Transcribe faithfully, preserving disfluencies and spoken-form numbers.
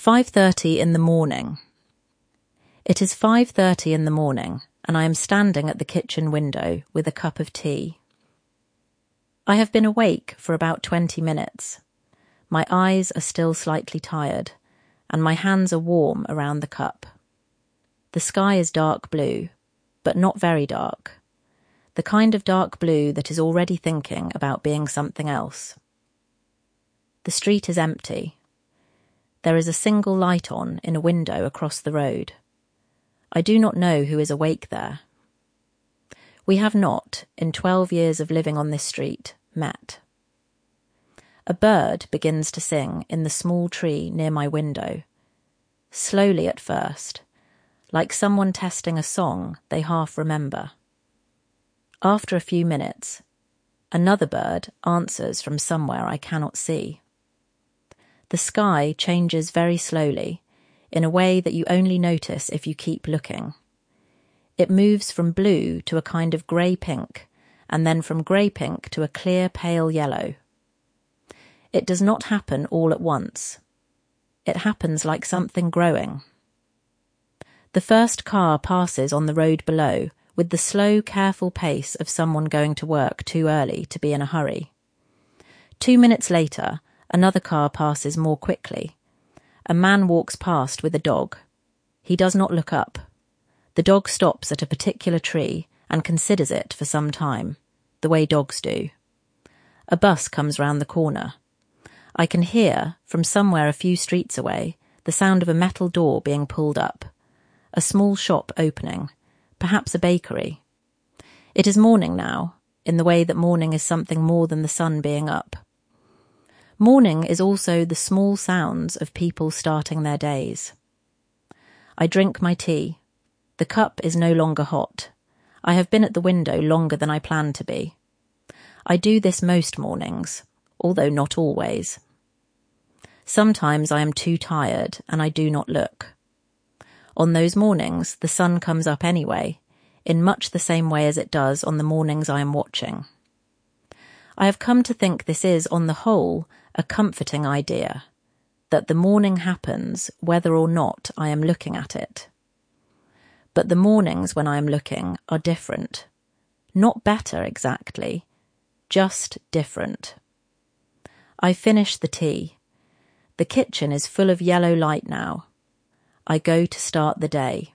five thirty in the morning. It is five thirty in the morning, and I am standing at the kitchen window with a cup of tea. I have been awake for about twenty minutes. My eyes are still slightly tired, and my hands are warm around the cup. The sky is dark blue, but not very dark. The kind of dark blue that is already thinking about being something else. The street is empty. There is a single light on in a window across the road. I do not know who is awake there. We have not, in twelve years of living on this street, met. A bird begins to sing in the small tree near my window, slowly at first, like someone testing a song they half remember. After a few minutes, another bird answers from somewhere I cannot see. The sky changes very slowly, in a way that you only notice if you keep looking. It moves from blue to a kind of grey-pink, and then from grey-pink to a clear pale yellow. It does not happen all at once. It happens like something growing. The first car passes on the road below with the slow, careful pace of someone going to work too early to be in a hurry. Two minutes later, another car passes more quickly. A man walks past with a dog. He does not look up. The dog stops at a particular tree and considers it for some time, the way dogs do. A bus comes round the corner. I can hear, from somewhere a few streets away, the sound of a metal door being pulled up, a small shop opening, perhaps a bakery. It is morning now, in the way that morning is something more than the sun being up. Morning is also the small sounds of people starting their days. I drink my tea. The cup is no longer hot. I have been at the window longer than I planned to be. I do this most mornings, although not always. Sometimes I am too tired and I do not look. On those mornings, the sun comes up anyway, in much the same way as it does on the mornings I am watching. I have come to think this is, on the whole, a comforting idea, that the morning happens whether or not I am looking at it. But the mornings when I am looking are different. Not better exactly, just different. I finish the tea. The kitchen is full of yellow light now. I go to start the day.